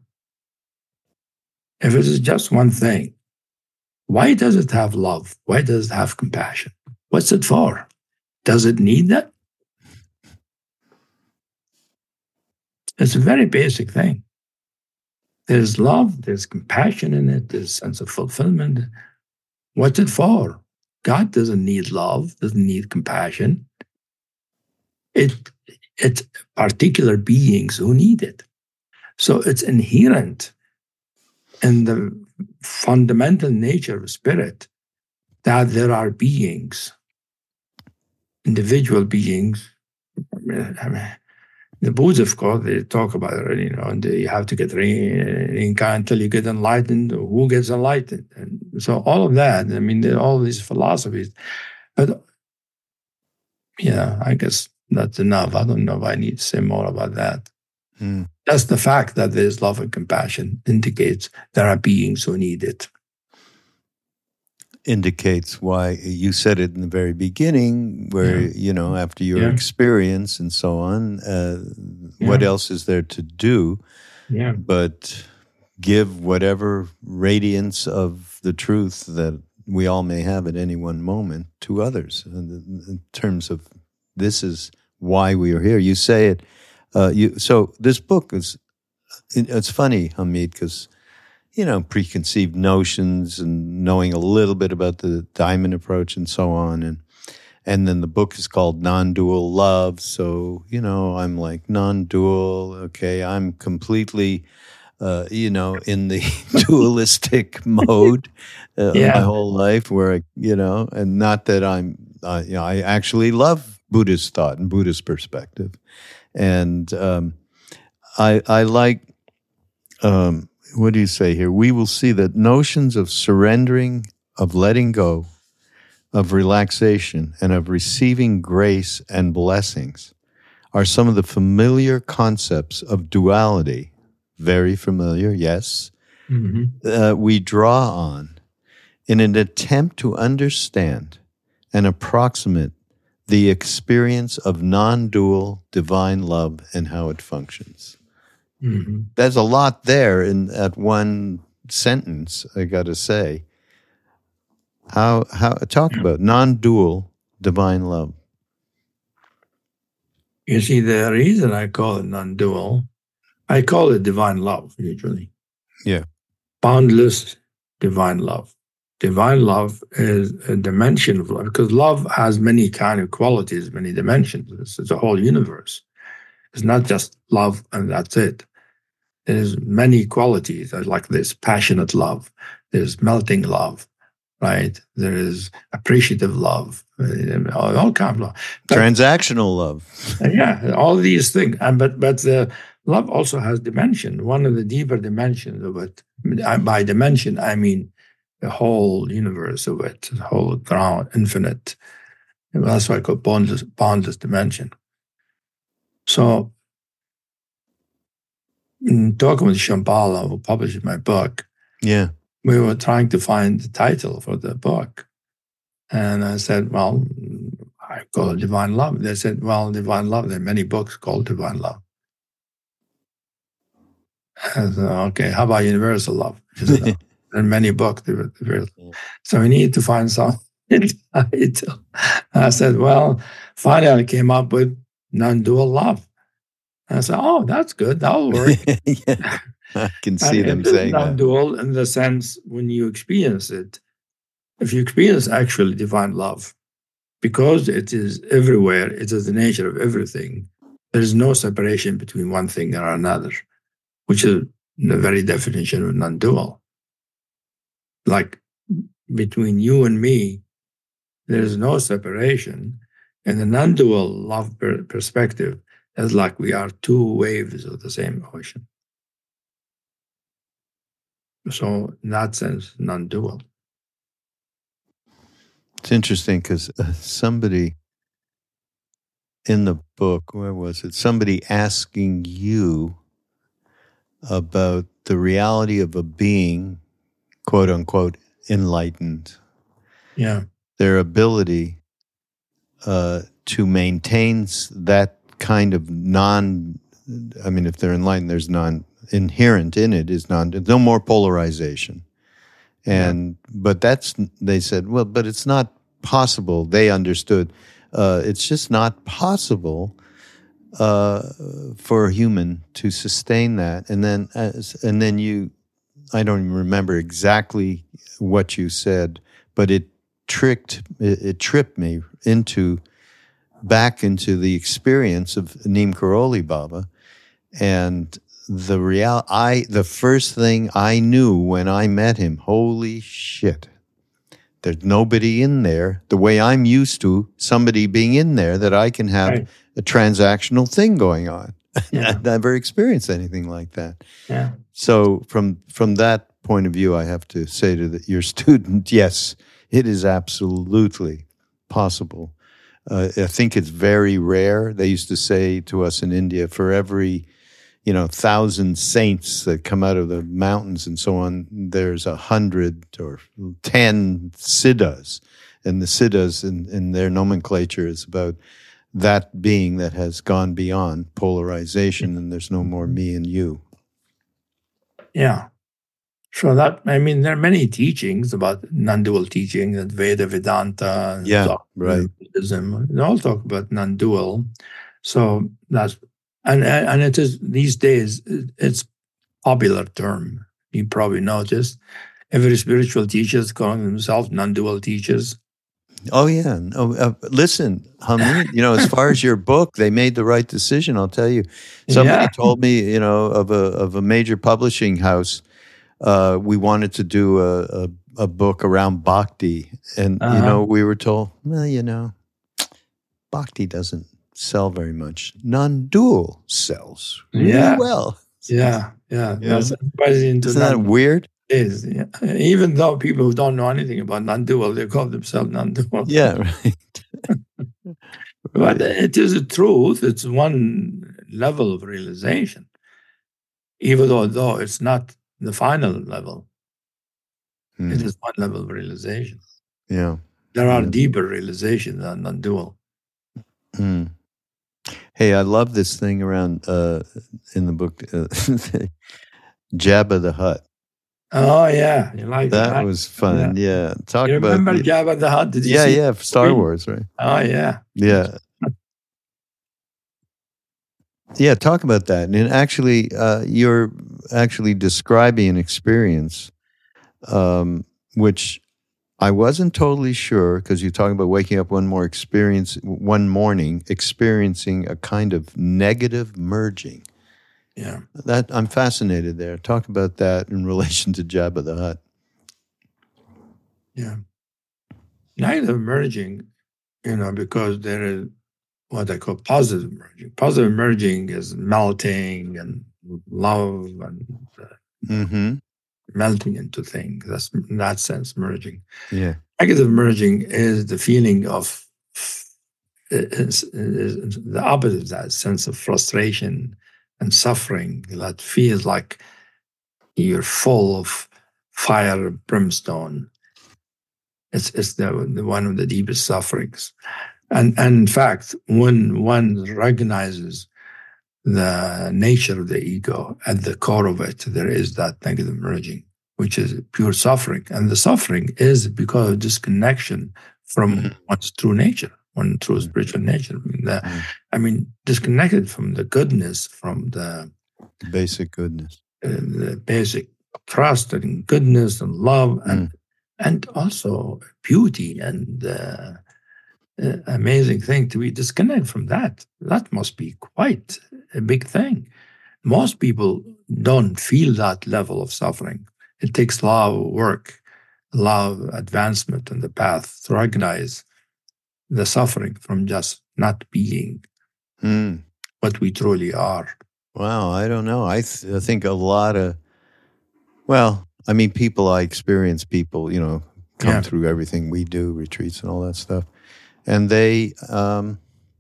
If it is just one thing, why does it have love? Why does it have compassion? What's it for? Does it need that? It's a very basic thing. There's love, there's compassion in it, there's sense of fulfillment. What's it for? God doesn't need love, doesn't need compassion. It, it's particular beings who need it. So it's inherent in the fundamental nature of spirit that there are beings, individual beings. I mean, the Buddhists, of course, they talk about it, you know, and you have to get re- reincarnated until you get enlightened. Who gets enlightened? And so all of that, I mean, all these philosophies. But, yeah, I guess that's enough. I don't know if I need to say more about that. Mm. Just the fact that there's love and compassion indicates there are beings who need it. Indicates why you said it in the very beginning, where, yeah. you know, after your yeah. experience and so on, uh, yeah. what else is there to do yeah. but give whatever radiance of the truth that we all may have at any one moment to others in, in terms of this is why we are here. You say it. Uh, you so this book is, it, it's funny, Hamid, because you know, preconceived notions and knowing a little bit about the diamond approach and so on. And and then the book is called Non-Dual Love. So, you know, I'm like, non-dual, okay, I'm completely, uh, you know, in the dualistic mode uh, yeah. my whole life where, I, you know, and not that I'm, uh, you know, I actually love Buddhist thought and Buddhist perspective. And um, I, I like... Um, what do you say here? We will see that notions of surrendering, of letting go, of relaxation, and of receiving grace and blessings are some of the familiar concepts of duality. Very familiar, yes. Mm-hmm. Uh, we draw on in an attempt to understand and approximate the experience of non-dual divine love and how it functions. Mm-hmm. There's a lot there in that one sentence, I got to say. How how talk yeah. about non-dual divine love. You see, the reason I call it non-dual, I call it divine love, usually. Yeah. Boundless divine love. Divine love is a dimension of love, because love has many kind of qualities, many dimensions. It's, it's a whole universe. It's not just love and that's it. There's many qualities, like this passionate love. There's melting love, right? There is appreciative love, all, all kinds of love. But, transactional love. yeah, all these things. And but but the love also has dimension. One of the deeper dimensions of it. By dimension, I mean the whole universe of it, the whole ground, infinite. That's why I call boundless, boundless dimension. So. In talking with Shambhala, who published my book, yeah, we were trying to find the title for the book. And I said, well, I call it Divine Love. They said, well, Divine Love, there are many books called Divine Love. I said, okay, how about Universal Love? She said, no, there are many books. So we need to find some title. I said, well, finally I came up with Non-Dual Love. I said, oh, that's good. That'll work. yeah, I can see and them saying that. Non-dual in the sense when you experience it. If you experience actually divine love, because it is everywhere, it is the nature of everything, there is no separation between one thing or another, which is the very definition of non-dual. Like between you and me, there is no separation. And the non-dual love per- perspective, it's like we are two waves of the same ocean. So in that sense, non-dual. It's interesting because uh, somebody in the book, where was it? Somebody asking you about the reality of a being, quote unquote, enlightened. Yeah. Their ability uh, to maintain that kind of non, I mean, if they're enlightened, there's non, inherent in it is non, there's no more polarization. And, yeah. but that's, they said, well, but it's not possible. They understood. Uh, it's just not possible uh, for a human to sustain that. And then, as, and then you, I don't even remember exactly what you said, but it tricked, it, it tripped me into, back into the experience of Neem Karoli Baba. And the real, I, the first thing I knew when I met him, holy shit, there's nobody in there the way I'm used to somebody being in there that I can have right. a transactional thing going on. Yeah. I've never experienced anything like that. Yeah. So from from that point of view, I have to say to the, your student, yes, it is absolutely possible. Uh, I think it's very rare. They used to say to us in India, for every, you know, thousand saints that come out of the mountains and so on, there's a hundred or ten siddhas. And the siddhas in, in their nomenclature is about that being that has gone beyond polarization and there's no more me and you. Yeah. So that, I mean, there are many teachings about non-dual teaching, that Veda, Vedanta, Yeah, right. Buddhism, they all talk about non-dual. So that's, and and it is, these days, it's popular term. You probably noticed. Every spiritual teacher is calling themselves non-dual teachers. Oh, yeah. No, uh, listen, Hamid, you know, as far as your book, they made the right decision, I'll tell you. Somebody Yeah. told me, you know, of a of a major publishing house, uh, we wanted to do a, a, a book around Bhakti. And, Uh-huh. you know, we were told, well, you know, Bhakti doesn't sell very much. Non-dual sells really Yeah. well. Yeah, yeah. Yeah. That's everybody's into Isn't that non- weird? is. Yeah. Even though people who don't know anything about non-dual, they call themselves non-dual. Yeah, right. But it is a truth. It's one level of realization, even though, though it's not the final level. Hmm. It is one level of realization. Yeah. There are Yeah. deeper realizations than non-dual. Hmm. Hey, I love this thing around uh, in the book, uh, Jabba the Hutt. Oh, yeah. You like That that? was fun. Yeah. Talk You about remember the- Jabba the Hutt? Did you yeah, see yeah, for Star movie? Wars, right? Oh, yeah. Yeah. Yeah, talk about that. And actually, uh, you're actually describing an experience, um, which I wasn't totally sure, because you're talking about waking up one more experience, one morning, experiencing a kind of negative merging. Yeah. That I'm fascinated there. Talk about that in relation to Jabba the Hutt. Yeah. Negative merging, you know, because there is what I call positive merging. Positive merging is melting and love and uh, Mm-hmm. melting into things. That's in that sense merging. Yeah. Negative merging is the feeling of is, is the opposite of that sense of frustration and suffering that feels like you're full of fire and brimstone. It's it's the, the one of the deepest sufferings. And, and in fact, when one recognizes the nature of the ego, at the core of it, there is that negative merging, which is pure suffering. And the suffering is because of disconnection from Mhm. one's true nature, one's true Mhm. spiritual nature. I mean, the, Mhm. I mean, disconnected from the goodness, from the, Basic goodness. uh, the basic trust and goodness and love, and and also beauty and uh, uh, amazing thing to be disconnected from that. That must be quite a big thing. Most people don't feel that level of suffering. It takes a lot of work, a lot of advancement on the path to recognize the suffering from just not being Mm. what we truly are. Wow, I don't know. I, th- I think a lot of, well, I mean, people I experience, people, you know, come Yeah. through everything we do, retreats and all that stuff. And they, um,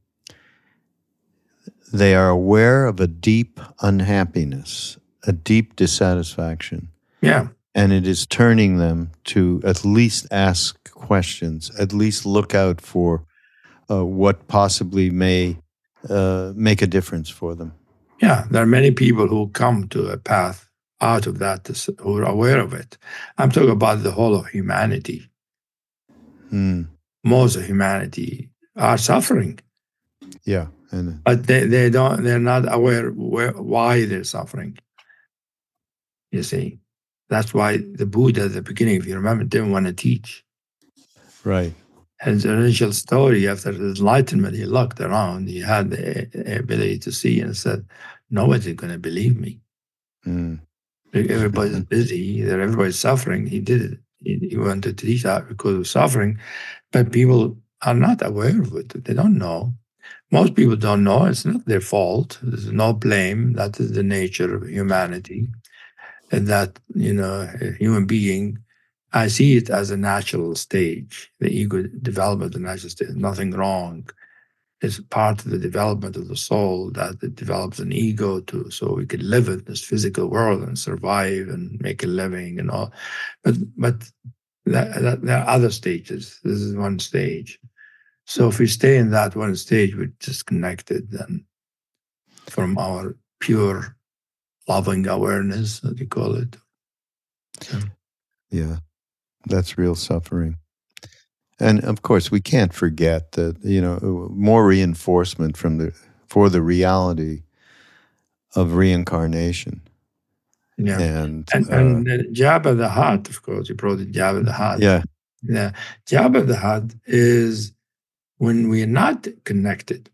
they are aware of a deep unhappiness, a deep dissatisfaction. Yeah. And it is turning them to at least ask questions, at least look out for uh, what possibly may uh, make a difference for them. Yeah, there are many people who come to a path out of that, who are aware of it. I'm talking about the whole of humanity. Mm. Most of humanity are suffering, Yeah. And but they, they don't, they're not aware where, why they're suffering. You see, that's why the Buddha at the beginning, if you remember, didn't want to teach. right. His initial story, after his enlightenment, he looked around, he had the ability to see and said, nobody's going to believe me. Mm. Everybody's busy, that everybody's suffering. He did it. He, he wanted to teach that because of suffering, but people are not aware of it. They don't know. most people don't know. It's not their fault. There's no blame. That is the nature of humanity. And that, you know, a human being, I see it as a natural stage. The ego development, the natural stage, nothing wrong. It's part of the development of the soul that it develops an ego to, so we could live in this physical world and survive and make a living and all. But but that, that, there are other stages. This is one stage. So if we stay in that one stage, we're disconnected then from our pure loving awareness, as you call it. So. Yeah, that's real suffering. And of course, we can't forget that, you know, more reinforcement from the for the reality of reincarnation. Yeah. And, and, uh, and the Jabba the Hutt, of course, you brought the Jabba the Hutt. Yeah. Yeah. Jabba the Hutt is when we are not connected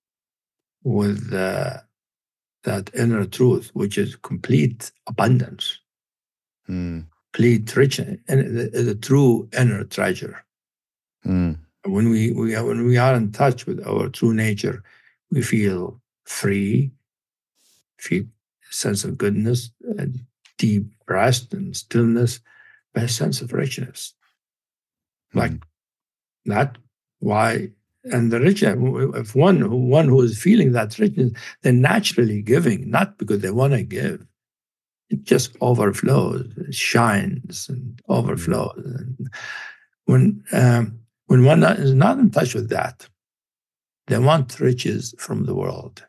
with uh, that inner truth, which is complete abundance, mm, complete richness, and the, the true inner treasure. mm, When we, we are, when we are in touch with our true nature, we feel free, feel a sense of goodness, and deep rest and stillness, but a sense of richness. Like mm. that, why? And the rich, if one who one who is feeling that richness, they're naturally giving, not because they want to give. It just overflows, it shines and overflows. Mm. And when um, when one is not in touch with that, they want riches from the world.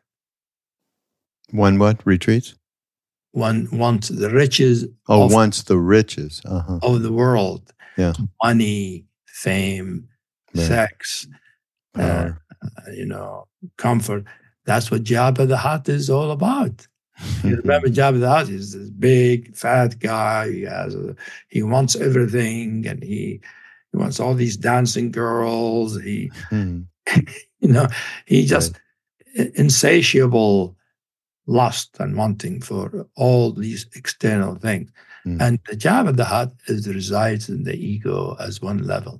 One what? Retreats? One wants the riches. Oh, of, wants the riches uh-huh. of the world. Yeah. Money, fame, right. sex, power, uh, you know, comfort. That's what Jabba the Hutt is all about. You remember Jabba the Hutt? He's this big, fat guy. He has, a, he wants everything, and he, he wants all these dancing girls. He, mm-hmm. you know, he just right. insatiable lust and wanting for all these external things. Mm. And the Jabba the Hutt is resides in the ego as one level.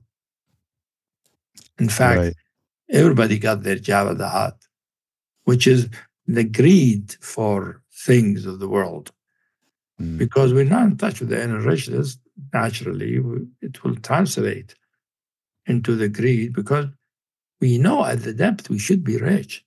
In fact, right. everybody got their Jabba the Hutt, which is the greed for things of the world. Mm. Because we're not in touch with the inner richness, naturally, it will translate into the greed because we know at the depth we should be rich.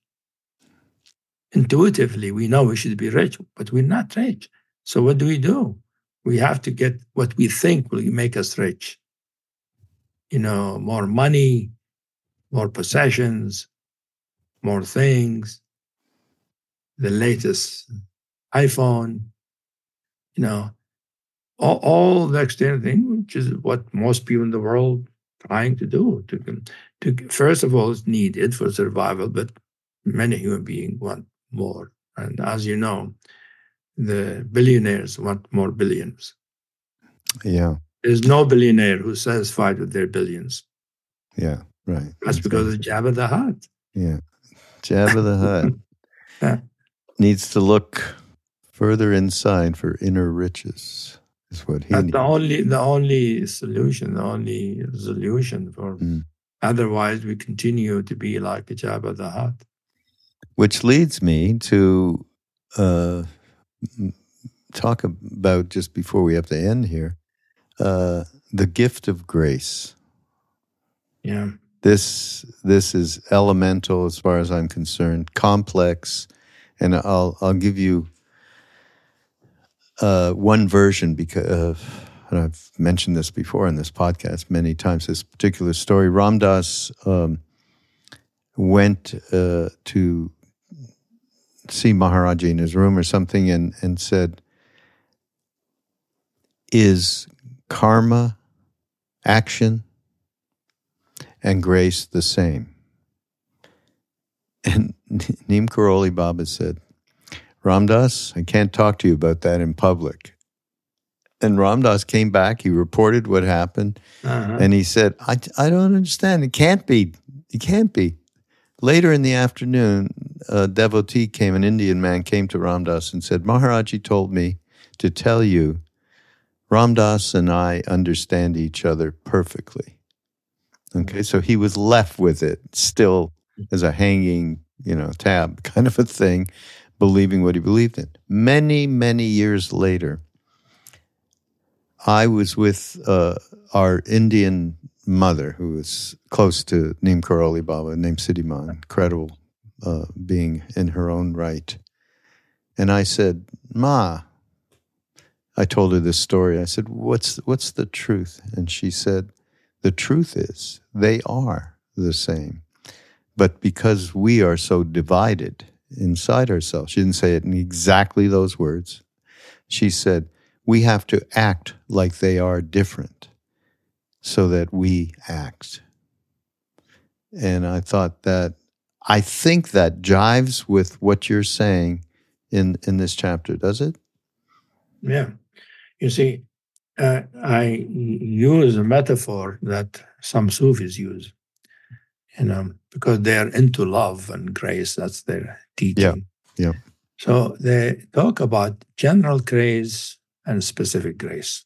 Intuitively, we know we should be rich, but we're not rich. So what do we do? We have to get what we think will make us rich. You know, more money, more possessions, more things, the latest iPhone, you know, all, all the external thing, which is what most people in the world are trying to do. To, to first of all, it's needed for survival, but many human beings want more. And as you know, the billionaires want more billions. Yeah. There's no billionaire who's satisfied with their billions. Yeah, right. That's because of Jabba the Hutt. Yeah. Jabba the Hutt yeah. needs to look further inside for inner riches, is what he That's needs. the only, the only solution, the only solution for mm. Otherwise, we continue to be like a Jabba the Hutt. Which leads me to uh, talk about, just before we have to end here, uh, the gift of grace. Yeah. This this is elemental as far as I'm concerned, complex, and I'll I'll give you uh, one version because uh, and I've mentioned this before in this podcast many times. This particular story, Ram Dass um, went uh, to see Maharaji in his room or something, and and said, "Is karma, action, and grace the same?" And Neem Karoli Baba said, "Ram Dass, I can't talk to you about that in public." And Ram Dass came back, he reported what happened, uh-huh. and he said, I, I don't understand, it can't be, it can't be. Later in the afternoon, a devotee came, an Indian man came to Ram Dass and said, "Maharaji told me to tell you, Ram Dass and I understand each other perfectly." Okay, so he was left with it still as a hanging you know, tab kind of a thing, believing what he believed in. Many, many years later, I was with uh, our Indian mother, who was close to Neem Karoli Baba, named Siddhiman, incredible uh, being in her own right. And I said, Ma, I told her this story. I said, what's what's the truth? And she said, the truth is they are the same. But because we are so divided inside ourselves, she didn't say it in exactly those words. She said, we have to act like they are different so that we act. And I thought that, I think that jives with what you're saying in, in this chapter, does it? Yeah. You see, uh, I use a metaphor that some Sufis use, you know, because they're into love and grace. That's their teaching. Yeah. Yeah. So they talk about general grace and specific grace.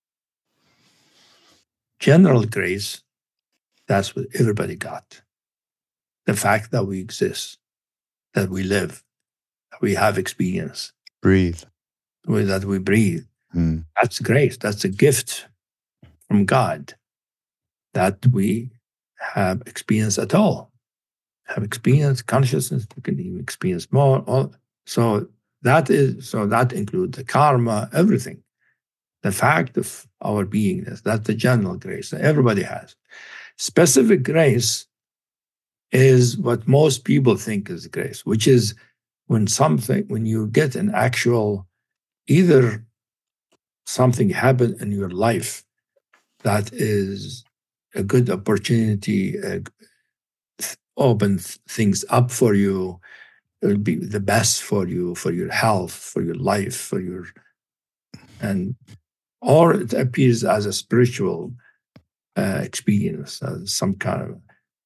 General grace, that's what everybody got. The fact that we exist, that we live, that we have experience. Breathe. That we breathe. Mm. That's grace. That's a gift from God that we have experience at all. Have experience, consciousness, we can even experience more. All, so that is so that includes the karma, everything. The fact of our beingness, that's the general grace that everybody has. Specific grace is what most people think is grace, which is when something, when you get an actual, either something happened in your life that is a good opportunity, uh, open things up for you, it will be the best for you, for your health, for your life, for your, and or it appears as a spiritual uh, experience, as some kind of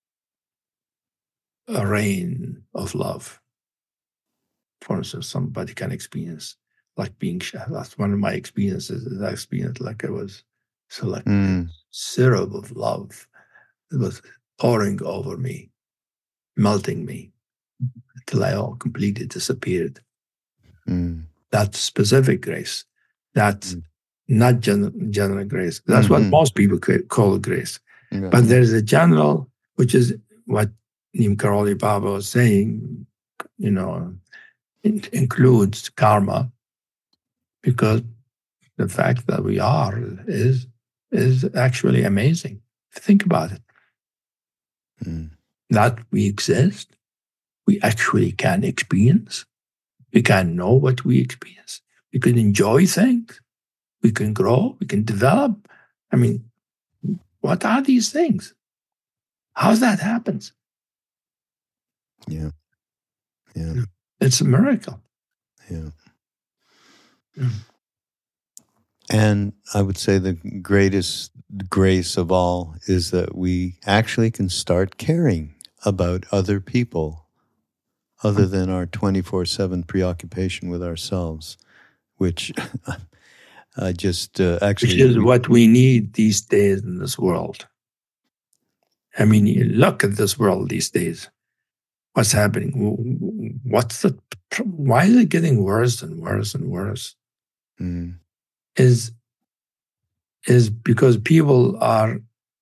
a rain of love. For instance, somebody can experience like being, that's one of my experiences, is I experienced like I was selected, mm. syrup of love. It was pouring over me, melting me, until I all completely disappeared. Mm. That specific grace, that's mm. not general, general grace. That's mm-hmm. what most people call grace. Yeah. But there's a general, which is what Neem Karoli Baba was saying, you know, it includes karma, because the fact that we are is is actually amazing. Think about it. Mm. That we exist, we actually can experience, we can know what we experience, we can enjoy things, we can grow, we can develop. I mean, what are these things? How that happens? Yeah. Yeah. It's a miracle. Yeah. yeah. And I would say the greatest grace of all is that we actually can start caring about other people other than our twenty-four seven preoccupation with ourselves, which I just uh, actually... Which is what we need these days in this world. I mean, you look at this world these days. What's happening? What's the... Why is it getting worse and worse and worse? Mm. Is, is because people are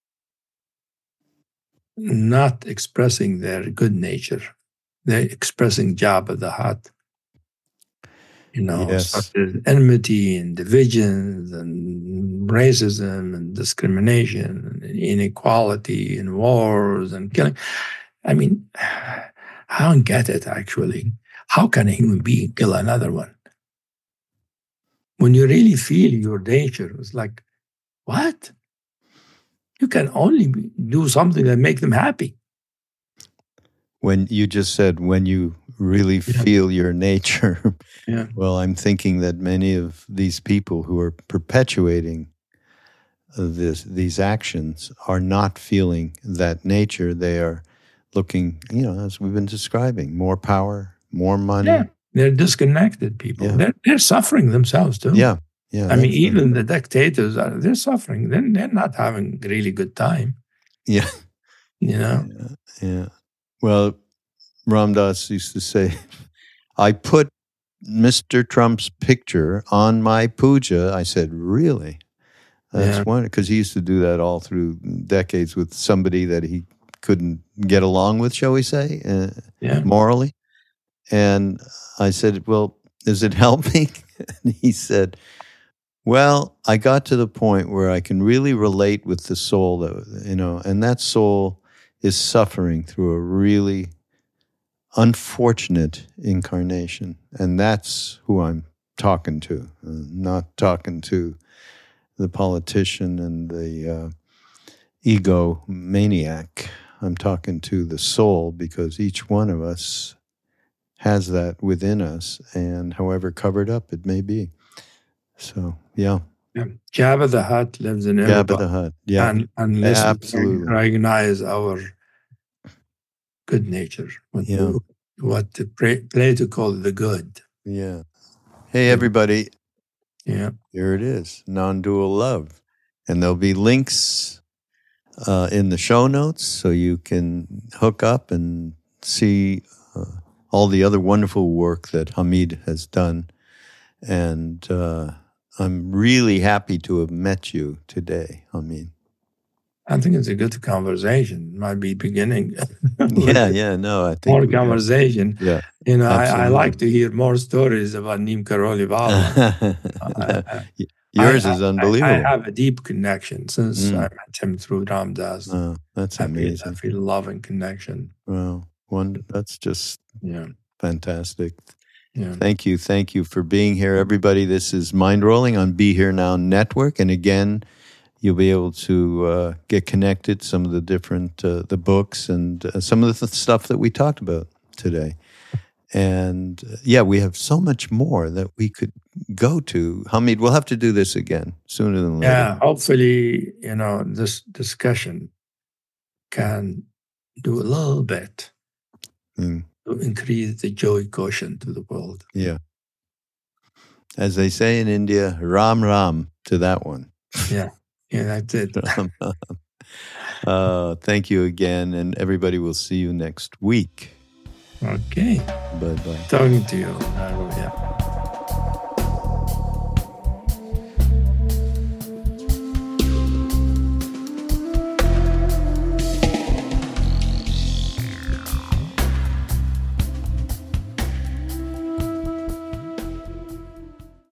not expressing their good nature. They're expressing jab the heart. You know, yes. enmity and divisions and racism and discrimination and inequality and wars and killing. I mean, I don't get it, actually. How can a human being kill another one? When you really feel your nature, it's like, what? You can only do something that makes them happy. When you just said, when you really yeah. feel your nature, yeah. well, I'm thinking that many of these people who are perpetuating this, these actions are not feeling that nature. They are looking, you know, as we've been describing, more power, more money. Yeah. They're disconnected people. Yeah. They're, they're suffering themselves too. Yeah, yeah. I mean, even the dictators, are they're suffering. They're, they're not having a really good time. Yeah. You know? Yeah. yeah. Well, Ram Dass used to say, I put Mister Trump's picture on my puja. I said, really? That's Yeah. one, because he used to do that all through decades with somebody that he couldn't get along with, shall we say, uh, Yeah. morally. And I said, well, is it helping? And he said, well, I got to the point where I can really relate with the soul, that, you know, and that soul is suffering through a really unfortunate incarnation. And that's who I'm talking to, uh, not talking to the politician and the uh, ego maniac. I'm talking to the soul, because each one of us has that within us, and however covered up it may be. So, yeah. Yeah. Jabba the Hutt lives in Jabba everybody. the Hutt. Yeah, And unless absolutely. we recognize our good nature, what, Yeah. what the Plato called the good. Yeah. Hey, everybody. Yeah. Here it is, non-dual love. And there'll be links uh, in the show notes so you can hook up and see uh, all the other wonderful work that Hamid has done. And uh, I'm really happy to have met you today, Hamid. I think it's a good conversation. It might be beginning. yeah, yeah, no, I think more we conversation. Have, yeah, you know, I, I like to hear more stories about Neem Karoli Baba. I, Yours I, is unbelievable. I, I have a deep connection since Mm. I met him through Ram Dass. Oh, that's I amazing. Feel, I feel love and connection. Well, one that's just yeah, fantastic. Yeah. Thank you, thank you for being here, everybody. This is Mind Rolling on Be Here Now Network, and again, you'll be able to uh, get connected, some of the different, uh, the books and uh, some of the th- stuff that we talked about today. And uh, yeah, we have so much more that we could go to. Hamid, we'll have to do this again sooner than later. Yeah, hopefully, you know, this discussion can do a little bit Mm. to increase the joy quotient to the world. Yeah. As they say in India, Ram Ram to that one. Yeah. Yeah, that's it. uh, thank you again, and everybody will see you next week. Okay. Bye-bye. Talking to you. Uh, yeah.